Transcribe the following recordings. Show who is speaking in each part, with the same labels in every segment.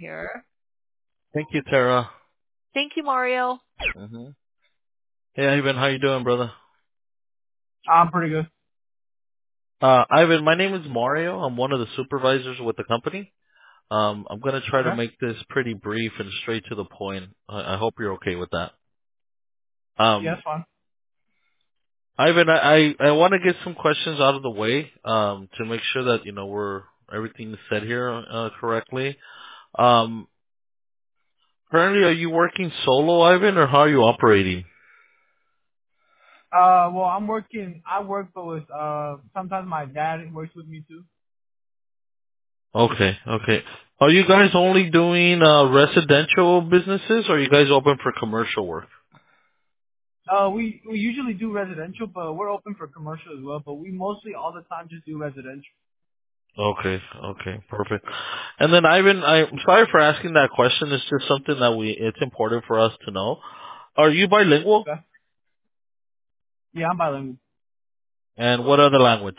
Speaker 1: here.
Speaker 2: Thank you, Tara.
Speaker 1: Thank you, Mario.
Speaker 2: hmm Hey, Ivan, how you doing, brother?
Speaker 3: I'm pretty good.
Speaker 2: Ivan, my name is Mario. I'm one of the supervisors with the company. I'm gonna try to
Speaker 3: Okay.
Speaker 2: make this pretty brief and straight to the point. I hope you're okay with that.
Speaker 3: Yeah, that's fine.
Speaker 2: Ivan, I want to get some questions out of the way, to make sure that, everything is said here, correctly. Um, Currently, are you working solo, Ivan, or how are you operating?
Speaker 3: Well, I work, but with, sometimes my dad works with me too.
Speaker 2: Okay, okay. Are you guys only doing, residential businesses, or are you guys open for commercial work?
Speaker 3: We usually do residential, but we're open for commercial as well, but we mostly all the time just do residential.
Speaker 2: Okay, okay, perfect. And then Ivan, I'm sorry for asking that question. It's just something that it's important for us to know. Are you bilingual?
Speaker 3: Okay. Yeah, I'm bilingual.
Speaker 2: And what other language?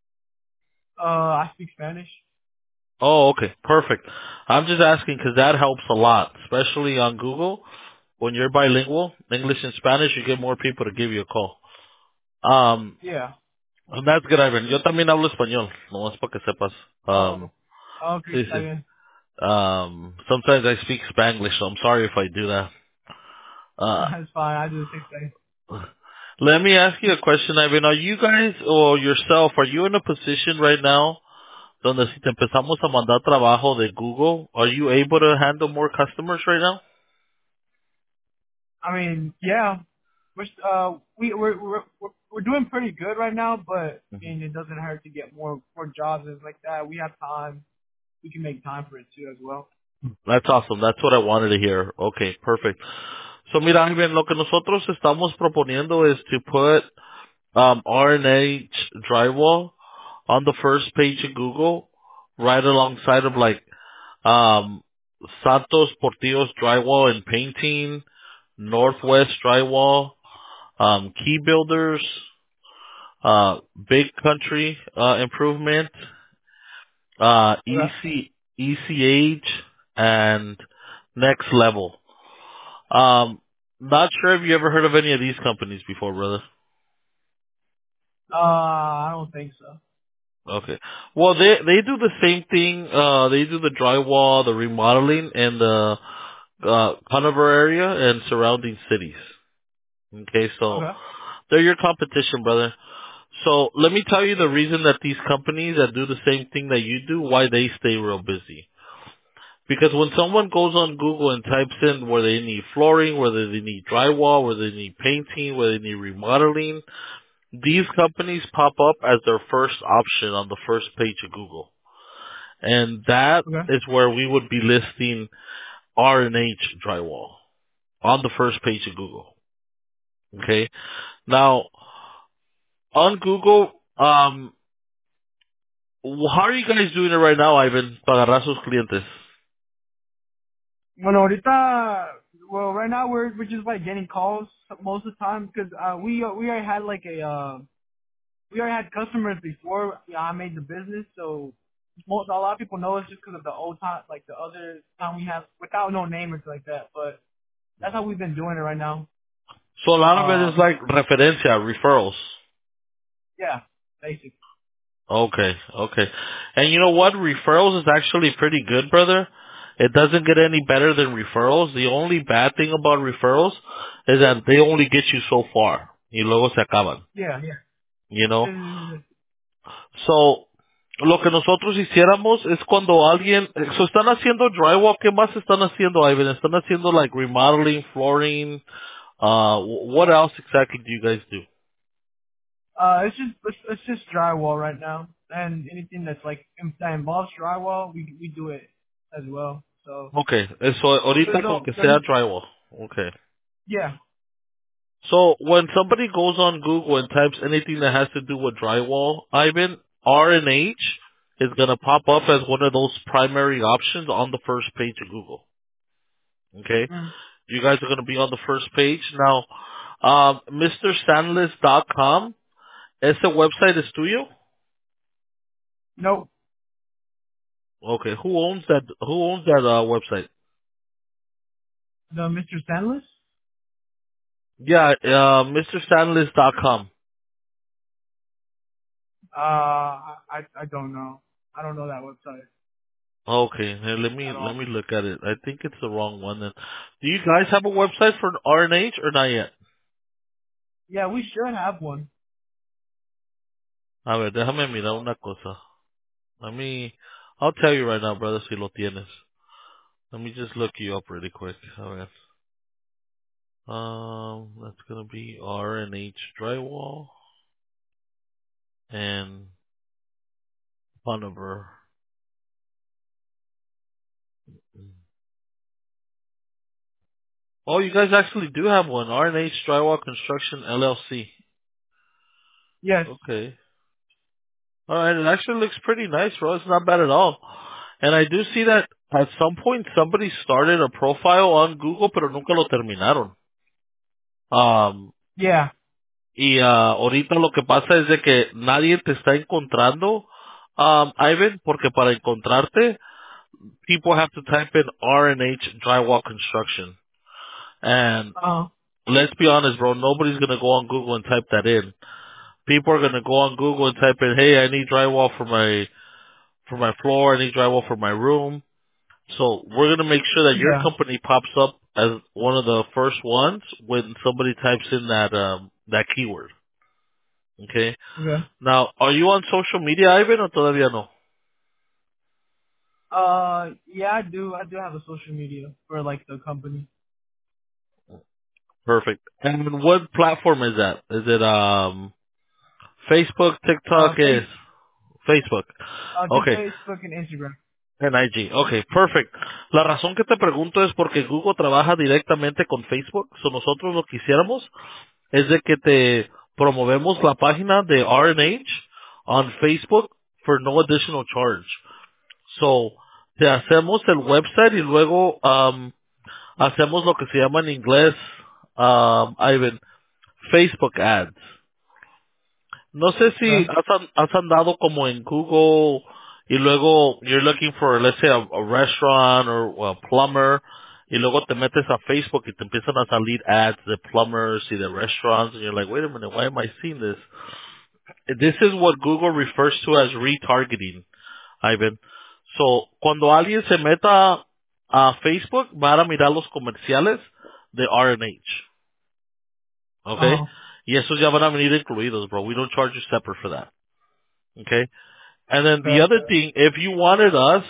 Speaker 3: I speak Spanish.
Speaker 2: Oh, okay, perfect. I'm just asking because that helps a lot, especially on Google. When you're bilingual, English and Spanish, you get more people to give you a call.
Speaker 3: Yeah.
Speaker 2: And that's good, Ivan. Yo también hablo español, nomás para que sepas.
Speaker 3: Oh, okay,
Speaker 2: Sí,
Speaker 3: está
Speaker 2: sí.
Speaker 3: bien.
Speaker 2: Sometimes I speak Spanglish, so I'm sorry if I do that. Uh,
Speaker 3: It's fine. I do the same thing.
Speaker 2: Let me ask you a question, Ivan. Are you guys or yourself, are you in a position right now donde si te empezamos a mandar trabajo de Google, are you able to handle more customers right now?
Speaker 3: I mean, yeah. We're doing pretty good right now, but I
Speaker 2: Mhm.
Speaker 3: mean, it doesn't hurt to get more jobs and like that. We have time. We can make time for it too as well.
Speaker 2: That's awesome. That's what I wanted to hear. Okay, perfect. So mira, Ivan, lo que nosotros estamos proponiendo is to put R&H drywall on the first page of Google, right alongside of like um, Santos Portillo's drywall and painting, Northwest drywall, Key Builders, Big Country Improvement,
Speaker 3: Okay.
Speaker 2: ECH, and Next Level. Um, Not sure if you ever heard of any of these companies before, brother.
Speaker 3: I don't think so.
Speaker 2: Okay. Well, they do the same thing. They do the drywall, the remodeling, and the Conover area and surrounding cities. Okay, so
Speaker 3: Okay.
Speaker 2: they're your competition, brother. So let me tell you the reason that these companies that do the same thing that you do, why they stay real busy. Because when someone goes on Google and types in where they need flooring, whether they need drywall, where they need painting, where they need remodeling, these companies pop up as their first option on the first page of Google. And that
Speaker 3: Okay.
Speaker 2: is where we would be listing R&H drywall on the first page of Google. Okay. Now, on Google, how are you guys doing it right now, Ivan, para agarrar sus clientes?
Speaker 3: Bueno, ahorita, well, right now we're just like getting calls most of the time because we already had like we already had customers before I made the business, so a lot of people know us just because of the old time, like the other time we have without no name or something like that. But that's how we've been doing it right now.
Speaker 2: So a lot of it is like referencia, referrals.
Speaker 3: Yeah, basically.
Speaker 2: Okay, okay. And you know what? Referrals is actually pretty good, brother. It doesn't get any better than referrals. The only bad thing about referrals is that they only get you so far. Y luego se acaban.
Speaker 3: Yeah, yeah.
Speaker 2: You know? So, lo que nosotros hiciéramos es cuando alguien, so están haciendo drywall, ¿qué más están haciendo, Ivan? Están haciendo like remodeling, flooring, what else exactly do you guys do?
Speaker 3: It's just drywall right now, and anything that's like that involves drywall, we do it as well. So
Speaker 2: Okay, eso
Speaker 3: there's
Speaker 2: ahorita con
Speaker 3: no
Speaker 2: que sea
Speaker 3: there's
Speaker 2: drywall. Okay.
Speaker 3: yeah.
Speaker 2: So when somebody goes on Google and types anything that has to do with drywall, Ivan, R&H is gonna pop up as one of those primary options on the first page of Google. Okay?
Speaker 3: Mm.
Speaker 2: You guys are gonna be on the first page. Now, MrStanless.com, ese website es tuyo?
Speaker 3: Nope.
Speaker 2: Okay. Who owns that? Who owns that website?
Speaker 3: The Mr. Stanless?
Speaker 2: Yeah, MrStanless.com.
Speaker 3: I don't know. I don't know that website
Speaker 2: Okay, hey,
Speaker 3: at
Speaker 2: let
Speaker 3: all.
Speaker 2: me look at it. I think it's the wrong one then. Do you guys have a website for RNH or not yet?
Speaker 3: Yeah, we should have one.
Speaker 2: A ver, déjame mirar una cosa. Let me, I'll tell you right now, brother, si lo tienes. Let me just look you up really quick. A ver. That's gonna be RNH Drywall and Bonnevere. Oh, you guys actually do have one. RNH Drywall Construction LLC.
Speaker 3: Yes.
Speaker 2: Okay. Alright, it actually looks pretty nice, bro. It's not bad at all. And I do see that at some point somebody started a profile on Google, pero nunca lo terminaron.
Speaker 3: Yeah.
Speaker 2: Y ahorita lo que pasa es de que nadie te está encontrando, Ivan, porque para encontrarte, people have to type in R&H Drywall Construction. And
Speaker 3: Uh.
Speaker 2: let's be honest, bro, nobody's going to go on Google and type that in. People are going to go on Google and type in, hey, I need drywall for my floor, I need drywall for my room. So we're going to make sure that your
Speaker 3: Yeah.
Speaker 2: company pops up as one of the first ones when somebody types in that keyword. Okay?
Speaker 3: Okay.
Speaker 2: Now, are you on social media, Ivan, or todavía no?
Speaker 3: Yeah, I do. I do have a social media for like the company.
Speaker 2: Perfect. And what platform is that? Is it Facebook, TikTok? Is
Speaker 3: Face.
Speaker 2: Facebook.
Speaker 3: Just
Speaker 2: Okay.
Speaker 3: Facebook and Instagram.
Speaker 2: En IG. Okay, perfect. La razón que te pregunto es porque Google trabaja directamente con Facebook. So nosotros lo que hiciéramos es de que te promovemos la página de R&H on Facebook for no additional charge. So, te hacemos el website y luego hacemos lo que se llama en inglés, Ivan, Facebook ads. No sé si
Speaker 3: Okay.
Speaker 2: has andado como en Google y luego you're looking for, let's say, a restaurant or a plumber y luego te metes a Facebook y te empiezan a salir ads de plumbers y de restaurants and you're like, wait a minute, why am I seeing this? This is what Google refers to as retargeting, Ivan. So, cuando alguien se meta a Facebook, van a mirar los comerciales de R&H, okay?
Speaker 3: Uh.
Speaker 2: Y esos ya van a venir incluidos, bro. We don't charge you separate for that, okay? And then the
Speaker 3: Okay.
Speaker 2: other thing, if you wanted us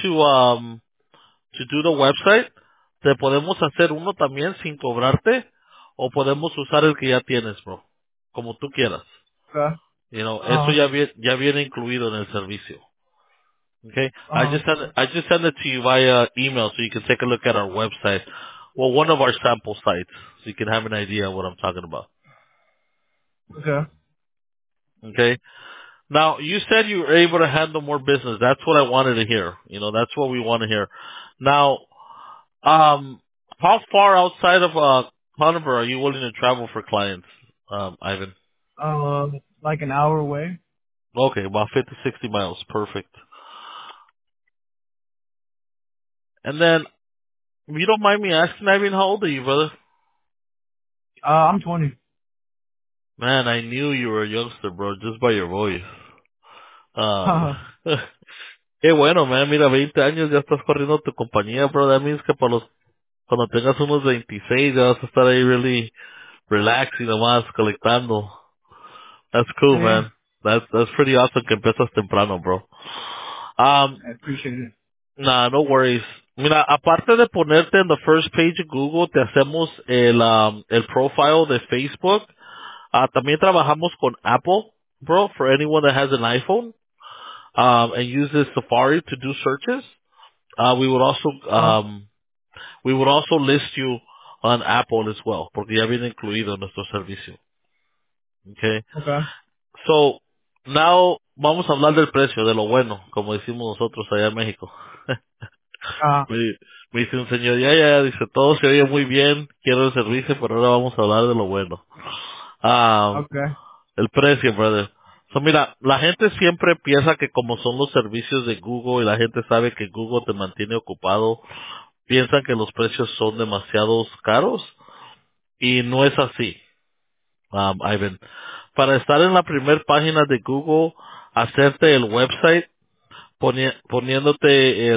Speaker 2: to do the website, te podemos hacer uno también sin cobrarte, o podemos usar el que ya tienes, bro. Como tú quieras.
Speaker 3: Okay.
Speaker 2: You know, eso
Speaker 3: Uh.
Speaker 2: ya viene incluido en el servicio. Okay?
Speaker 3: Uh.
Speaker 2: I just send it to you via email so you can take a look at our website. Well, one of our sample sites, so you can have an idea of what I'm talking about.
Speaker 3: Okay.
Speaker 2: Okay? Now, you said you were able to handle more business. That's what I wanted to hear. You know, that's what we want to hear. Now, how far outside of Conover are you willing to travel for clients, Ivan?
Speaker 3: Like an hour away.
Speaker 2: Okay, about 50, 60 miles. Perfect. And then, if you don't mind me asking, Ivan, how old are you, brother?
Speaker 3: I'm 20.
Speaker 2: Man, I knew you were a youngster, bro, just by your voice. Um, qué bueno, man. Mira, 20 años ya estás corriendo tu compañía, bro. That means que cuando tengas unos 26 ya vas a estar ahí really relaxing nomás, colectando. That's cool,
Speaker 3: Yeah.
Speaker 2: man. That's pretty awesome que empiezas temprano, bro.
Speaker 3: I appreciate it.
Speaker 2: Nah, no worries. Mira, aparte de ponerte en the first page of Google, te hacemos el profile de Facebook. También trabajamos con Apple, bro, for anyone that has an iPhone, and uses Safari to do searches. We would also,
Speaker 3: Uh.
Speaker 2: we would also list you on Apple as well, porque ya viene incluido en nuestro servicio. Okay.
Speaker 3: Okay.
Speaker 2: So, now vamos a hablar del precio, de lo bueno, como decimos nosotros allá en México. me, me dice un señor, dice, todo se oye muy bien, quiero el servicio, pero ahora vamos a hablar de lo bueno.
Speaker 3: Okay.
Speaker 2: El precio, brother. So, mira, la gente siempre piensa que como son los servicios de Google y la gente sabe que Google te mantiene ocupado, piensan que los precios son demasiado caros y no es así, Ivan. Para estar en la primera página de Google, hacerte el website, poniéndote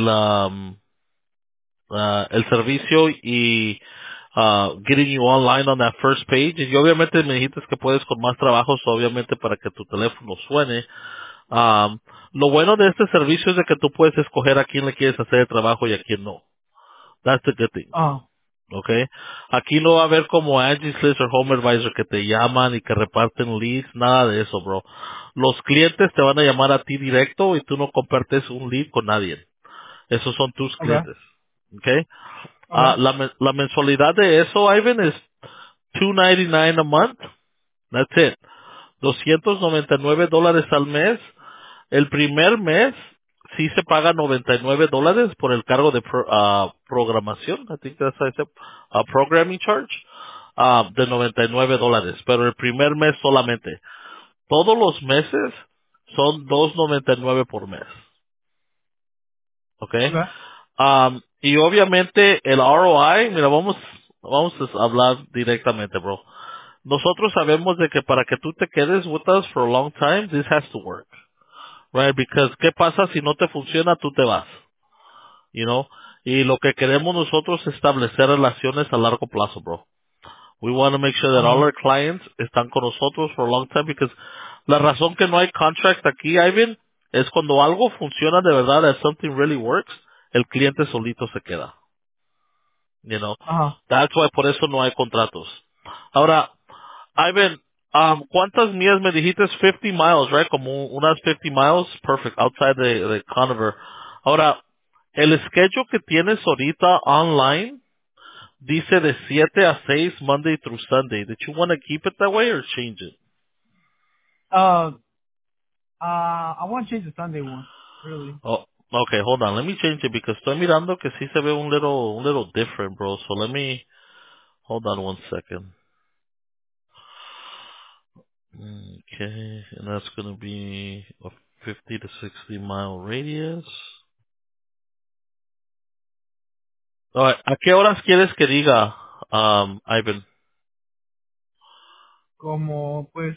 Speaker 2: el servicio y getting you online on that first page. Y obviamente me dijiste que puedes con más trabajos, obviamente para que tu teléfono suene. Um, lo bueno de este servicio es de que tú puedes escoger a quién le quieres hacer el trabajo y a quién no. That's the good thing.
Speaker 3: Uh,
Speaker 2: Okay. Aquí no va a haber como Angie's List o Home Advisor que te llaman y que reparten leads, nada de eso, bro. Los clientes te van a llamar a ti directo y tú no compartes un lead con nadie. Esos son tus
Speaker 3: okay.
Speaker 2: clientes. Okay.
Speaker 3: Okay.
Speaker 2: La mensualidad de eso, Ivan, es $299 a month. That's it. $299 al mes. El primer mes sí se paga $99 por el cargo de programación. I think that's how I said, programming charge. De $99. Pero el primer mes solamente. Todos los meses son $299 por mes. Okay.
Speaker 3: Okay.
Speaker 2: Y obviamente el ROI, mira, vamos a hablar directamente, bro. Nosotros sabemos de que para que tú te quedes with us for a long time, this has to work, right? Because ¿qué pasa si no te funciona? Tú te vas, you know? Y lo que queremos nosotros es establecer relaciones a largo plazo, bro. We want to make sure that all
Speaker 3: Uh,
Speaker 2: our clients están con nosotros for a long time because la razón que no hay contract aquí, Ivan, es cuando algo funciona de verdad, that something really works, el cliente solito se queda, you know?
Speaker 3: uh,
Speaker 2: That's why por eso no hay contratos. Ahora, Ivan, ¿cuántas millas me dijiste? 50 miles, right? Como unas 50 miles, perfect, outside de Conover. Ahora, el schedule que tienes ahorita online dice de 7 a 6 Monday through Sunday. Did you want to keep it that way or change it?
Speaker 3: uh, I want to change the Sunday one, really.
Speaker 2: Oh, okay, hold on. Let me change it because estoy mirando que sí se ve un little different, bro. So let me, hold on one second. Okay, and that's going to be a 50 to 60 mile radius. Alright, ¿a qué horas quieres que diga, Ivan?
Speaker 3: Como, pues,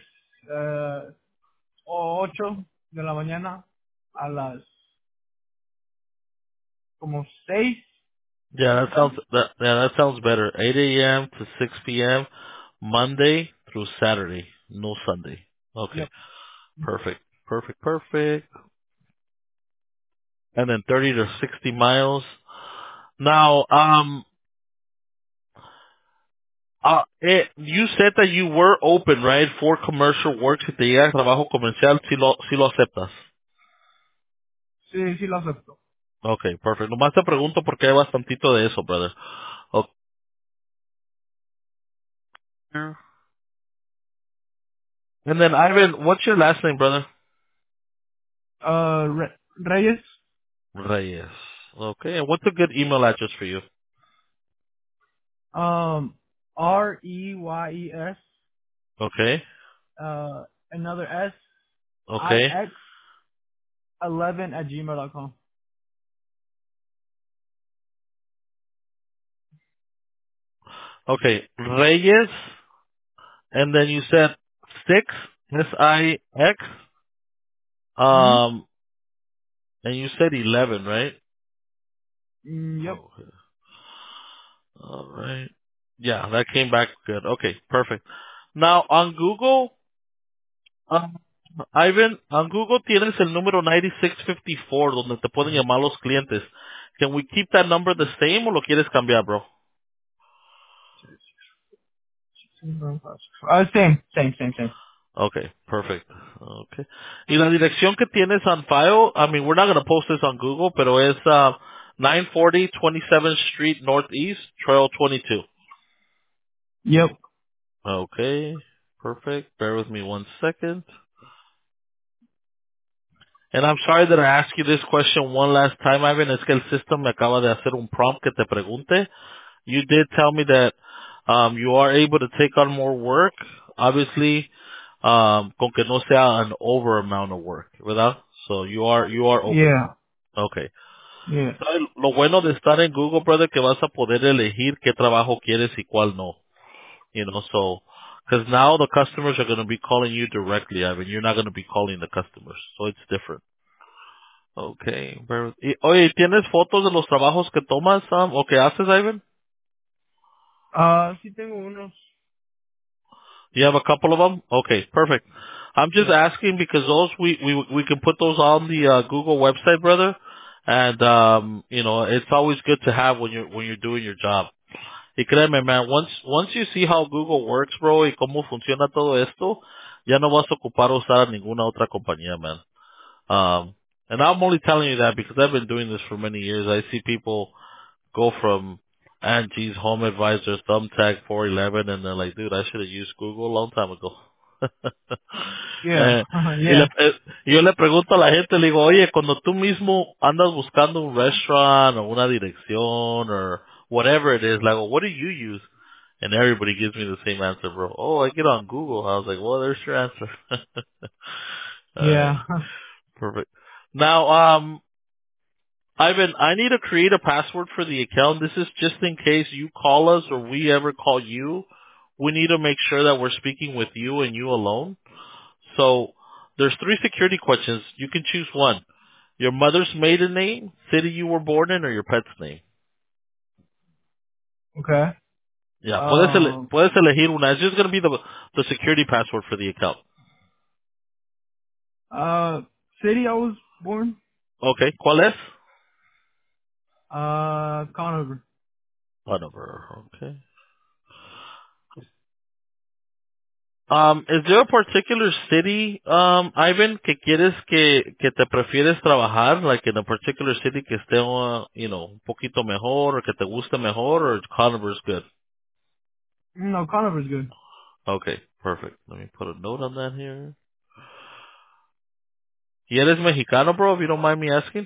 Speaker 3: 8 de la mañana a las, como 6
Speaker 2: Yeah,
Speaker 3: de
Speaker 2: that
Speaker 3: la
Speaker 2: sounds
Speaker 3: tarde.
Speaker 2: that sounds better. 8 a.m. to 6 p.m. Monday through Saturday, no Sunday. Okay,
Speaker 3: Yep.
Speaker 2: perfect, perfect, perfect. And then 30 to 60 miles. Now, you said that you were open, right, for commercial work. Si te llega trabajo comercial, si lo aceptas.
Speaker 3: Sí, sí lo acepto.
Speaker 2: Okay, perfect. Nomás te pregunto porque hay bastantito de eso, brother. Okay. And then Ivan, what's your last name, brother?
Speaker 3: Reyes,
Speaker 2: Reyes. Okay, and what's a good email address for you?
Speaker 3: Reyes,
Speaker 2: Okay,
Speaker 3: another S,
Speaker 2: okay,
Speaker 3: IX11 at gmail.com.
Speaker 2: okay. Reyes, and then you said 6, SIX,
Speaker 3: Mm-hmm.
Speaker 2: um, and you said 11, right?
Speaker 3: Yep.
Speaker 2: Okay. All right. Yeah, that came back good. Okay, perfect. Now, on Google, um, Ivan, on Google tienes el número 9654 donde te pueden llamar los clientes. Can we keep that number the same o lo quieres cambiar, bro?
Speaker 3: Same.
Speaker 2: Okay, perfect. Okay. Y la dirección que tienes on file, I mean, we're not going to post this on Google, pero es 940 27th Street Northeast, Trail 22.
Speaker 3: Yep.
Speaker 2: Okay, perfect. Bear with me one second. And I'm sorry that I asked you this question one last time, Ivan. Es que el system me acaba de hacer un prompt que te pregunte. You did tell me that you are able to take on more work. Obviously, con que no sea an over amount of work, ¿verdad? So you are open.
Speaker 3: Yeah.
Speaker 2: Okay.
Speaker 3: Yeah.
Speaker 2: ¿Sabes? Lo bueno de estar en Google, brother, que vas a poder elegir qué trabajo quieres y cuál no. You know, so, because now the customers are going to be calling you directly, Ivan. You're not going to be calling the customers. So it's different. Okay. Oye, ¿tienes fotos de los trabajos que tomas, o que haces, Ivan?
Speaker 3: Sí tengo unos.
Speaker 2: You have a couple of them? Okay, perfect. I'm just
Speaker 3: Yeah.
Speaker 2: asking because those, we can put those on the, Google website, brother. And, you know, it's always good to have when you're doing your job. Y créeme, man, once you see how Google works, bro, y cómo funciona todo esto, ya no vas a ocupar usar a ninguna otra compañía, man. And I'm only telling you that because I've been doing this for many years. I see people go from Angie's Home Advisor, Thumbtack 411, and they're like, dude, I should have used Google a long time ago.
Speaker 3: Yeah.
Speaker 2: Y
Speaker 3: Yeah.
Speaker 2: yo le pregunto a la gente, le digo, oye, cuando tú mismo andas buscando un restaurant o una dirección or whatever it is, like, what do you use? And everybody gives me the same answer, bro. Oh, I get on Google. I was like, well, there's your answer. Alright,
Speaker 3: Yeah.
Speaker 2: perfect. Now, Ivan, I need to create a password for the account. This is just in case you call us or we ever call you. We need to make sure that we're speaking with you and you alone. So there's 3 security questions. You can choose one. Your mother's maiden name, city you were born in, or your pet's name.
Speaker 3: Okay.
Speaker 2: Yeah, puedes elegir una. It's just going to be the security password for the account.
Speaker 3: Uh, city I was born.
Speaker 2: Okay, ¿cuál es?
Speaker 3: Conover.
Speaker 2: Hanover. Okay. Is there a particular city, Ivan, que quieres que te prefieres trabajar, like in a particular city que esté, you know, un poquito mejor, or que te guste mejor, or Conover's good?
Speaker 3: No, Conover's good.
Speaker 2: Okay, perfect. Let me put a note on that here. ¿Y eres mexicano, bro, if you don't mind me asking?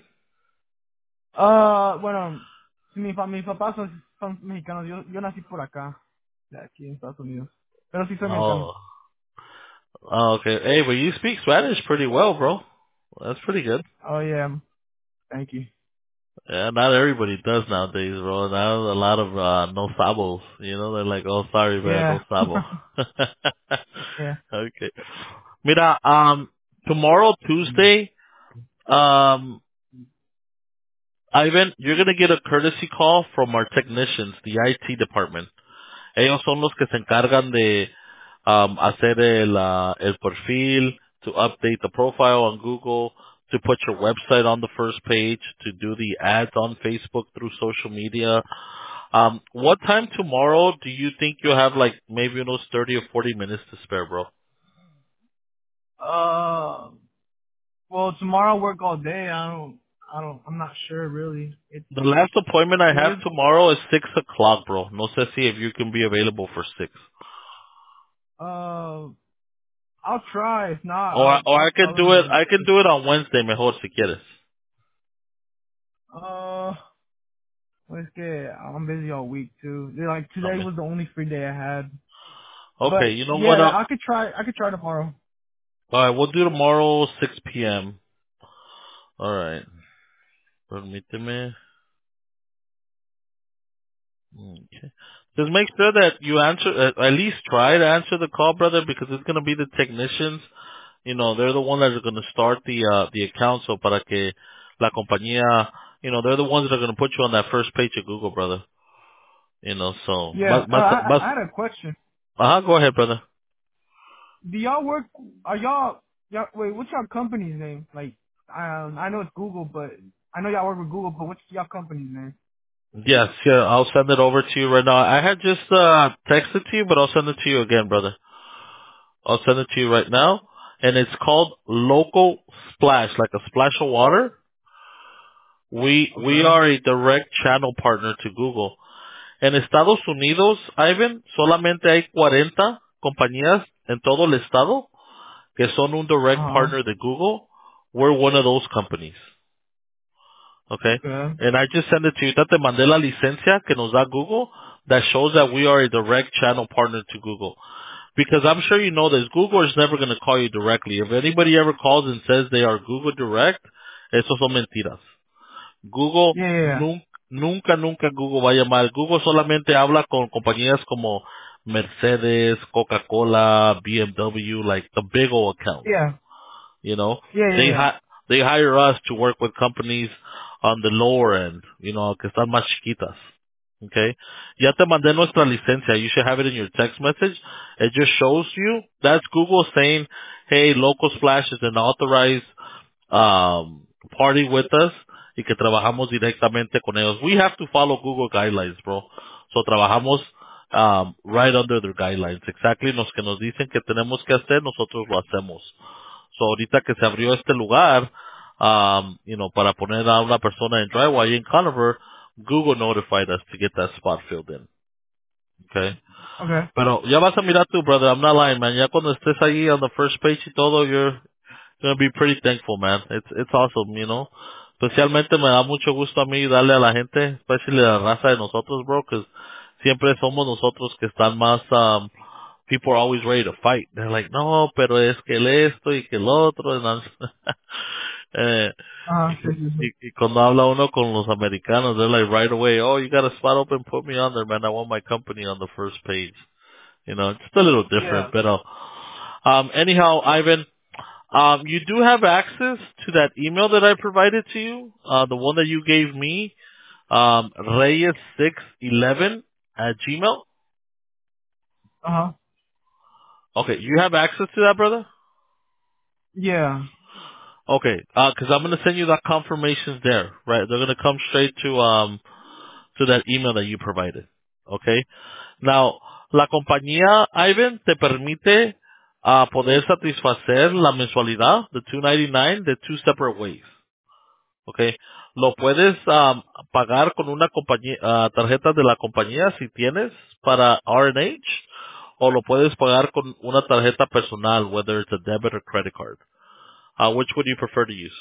Speaker 3: Bueno, sí, mis papás son mexicanos. Yo nací por acá, de aquí en Estados Unidos. Pero sí soy mexicano.
Speaker 2: Oh, okay. Hey, but you speak Spanish pretty well, bro. That's pretty good.
Speaker 3: Oh yeah. Thank you.
Speaker 2: Yeah, not everybody does nowadays, bro. Now a lot of no sabos. You know, they're like, oh, sorry, man,
Speaker 3: Yeah.
Speaker 2: no sabo.
Speaker 3: Yeah.
Speaker 2: Okay. Mira, tomorrow, Tuesday, Ivan, you're gonna get a courtesy call from our technicians, the IT department. Ellos son los que se encargan de hacer el perfil, to update the profile on Google, to put your website on the first page, to do the ads on Facebook through social media. What time tomorrow do you think you'll have, like, maybe those 30 or 40 minutes to spare, bro?
Speaker 3: Uh, well, tomorrow I work all day. I'm not sure really.
Speaker 2: The last appointment I have
Speaker 3: It,
Speaker 2: tomorrow is 6 o'clock, bro. No sé si if you can be available for 6.
Speaker 3: uh, I'll try. If not,
Speaker 2: Or
Speaker 3: I'll tell them
Speaker 2: I can do it on Wednesday, mejor si quieres.
Speaker 3: well, it's good. I'm busy all week too. Like
Speaker 2: I
Speaker 3: today
Speaker 2: mean,
Speaker 3: was the only free day I had.
Speaker 2: okay,
Speaker 3: But
Speaker 2: you know what?
Speaker 3: yeah, I could try. I could try tomorrow.
Speaker 2: Alright, we'll do tomorrow 6 p.m. Alright. Permíteme. Okay. Just make sure that you answer, at least try to answer the call, brother, because it's going to be the technicians. You know, they're the ones that are going to start the account, so para que la compañía, you know, they're the ones that are going to put you on that first page of Google, brother. You know, so,
Speaker 3: Yeah, I had a question.
Speaker 2: go ahead, brother.
Speaker 3: Do y'all work? Are y'all? Wait, what's your company's name? Like, I know it's Google, but I know y'all work with Google, but what's y'all company's name?
Speaker 2: Yes, yeah, I'll send it over to you right now. I had just, texted to you, but I'll send it to you again, brother. I'll send it to you right now. And it's called Local Splash, like a splash of water. We
Speaker 3: Okay.
Speaker 2: are a direct channel partner to Google. En Estados Unidos, Ivan, solamente hay 40 compañías en todo el estado que son un direct partner de Google. We're one of those companies. Okay?
Speaker 3: Okay.
Speaker 2: And I just sent it to you. Ya te mandé la licencia que nos da Google that shows that we are a direct channel partner to Google. Because I'm sure you know this, Google is never going to call you directly. If anybody ever calls and says they are Google Direct, esos son mentiras. Google,
Speaker 3: Yeah, yeah, yeah.
Speaker 2: nunca Google va a llamar. Google solamente habla con compañías como Mercedes, Coca-Cola, BMW, like the big old accounts.
Speaker 3: Yeah,
Speaker 2: You know,
Speaker 3: yeah, yeah, yeah.
Speaker 2: they hire us to work with companies on the lower end, you know, que están más chiquitas. Okay. Ya te mandé nuestra licencia. You should have it in your text message. It just shows you. That's Google saying, hey, Local Splash is an authorized party with us y que trabajamos directamente con ellos. We have to follow Google guidelines, bro. So trabajamos right under their guidelines. Exactly los que nos dicen que tenemos que hacer, nosotros lo hacemos. So ahorita que se abrió este lugar, you know, para poner a una persona en driveway en Conover, Google notified us to get that spot filled in. Okay.
Speaker 3: Okay.
Speaker 2: Pero ya vas a mirar tú, brother. I'm not lying, man. Ya cuando estés ahí on the first page y todo, you're gonna be pretty thankful, man. It's awesome, you know. Especialmente me da mucho gusto a mí darle a la gente, especially a la raza de nosotros, bro, que siempre somos nosotros que están más, people are always ready to fight. They're like, no, pero es que el esto y que el otro.
Speaker 3: Uh-huh. Sure, sure, sure.
Speaker 2: Y cuando habla uno con los americanos, they're like right away, oh, you got a spot open, put me on there, man. I want my company on the first page. You know, it's a little different,
Speaker 3: Yeah.
Speaker 2: but anyhow, Ivan, you do have access to that email that I provided to you, the one that you gave me, Reyes611 at Gmail.
Speaker 3: Uh-huh.
Speaker 2: Okay, you have access to that, brother?
Speaker 3: Yeah.
Speaker 2: Okay, cause I'm gonna send you that confirmations there, right? They're gonna come straight to that email that you provided. Okay? Now, la compañía, Ivan, te permite poder satisfacer la mensualidad de 299 de two separate ways. Okay. Lo puedes pagar con una compañía, tarjeta de la compañía si tienes para R&H o lo puedes pagar con una tarjeta personal, whether it's a debit or credit card. Which would you prefer to use?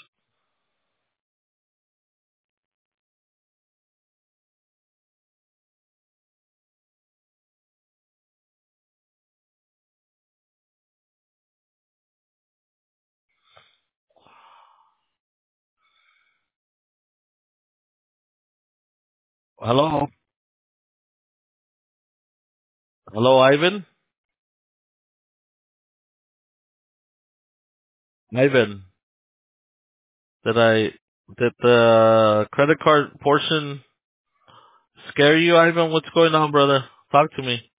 Speaker 2: Hello? Hello, Ivan? Ivan, did the credit card portion scare you, Ivan? What's going on, brother? Talk to me.